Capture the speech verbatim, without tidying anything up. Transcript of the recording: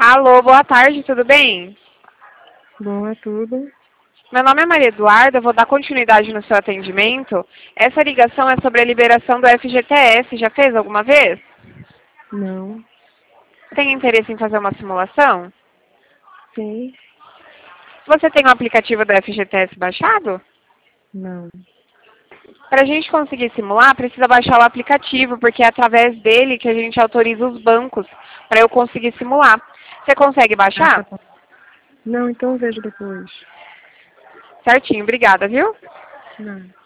Alô, boa tarde, tudo bem? Boa, tudo. Meu nome é Maria Eduarda, vou dar continuidade no seu atendimento. Essa ligação é sobre a liberação do F G T S, já fez alguma vez? Não. Tem interesse em fazer uma simulação? Sim. Você tem o aplicativo do F G T S baixado? Não. Para a gente conseguir simular, precisa baixar o aplicativo, porque é através dele que a gente autoriza os bancos para eu conseguir simular. Você consegue Ah, tá baixar? bom. Não, então eu vejo depois. Certinho, obrigada, viu? Não.